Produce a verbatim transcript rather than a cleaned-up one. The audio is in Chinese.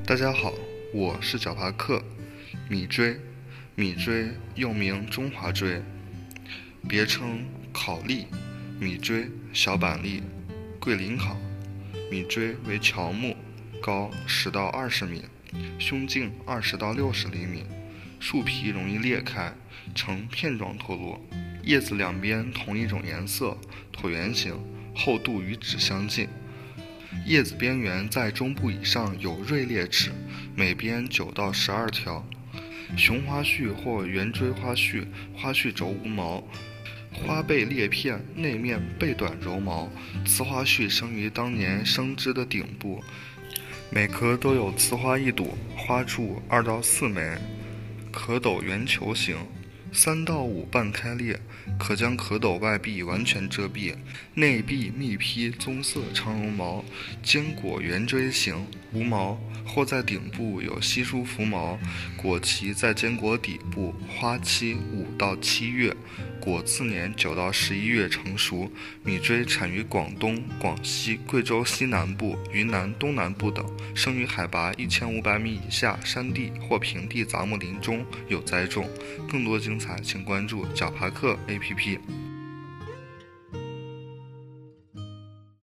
大家好，我是小帕克。米锥，米锥又名中华锥，别称考栗、米锥、小板栗、桂林考。米锥为乔木，高十到二十米，胸径二十到六十厘米，树皮容易裂开，呈片状脱落，叶子两边同一种颜色，椭圆形，厚度与纸相近。叶子边缘在中部以上有锐裂齿，每边九到十二条。雄花序或圆锥花序，花序轴无毛，花背裂片，内面背短柔毛。雌花序生于当年生枝的顶部，每颗都有雌花一朵，花柱二到四枚，壳斗圆球形，三到五半开裂，可将壳斗外壁完全遮蔽，内壁密披棕色长绒毛，坚果圆锥形，无毛，或在顶部有稀疏浮毛，果期在坚果底部，花期五到七月，果次年九到十一月成熟。米锥产于广东、广西、贵州西南部、云南东南部等，生于海拔一千五百米以下山地或平地杂木林中有栽种。更多精彩请关注小帕克 A P P。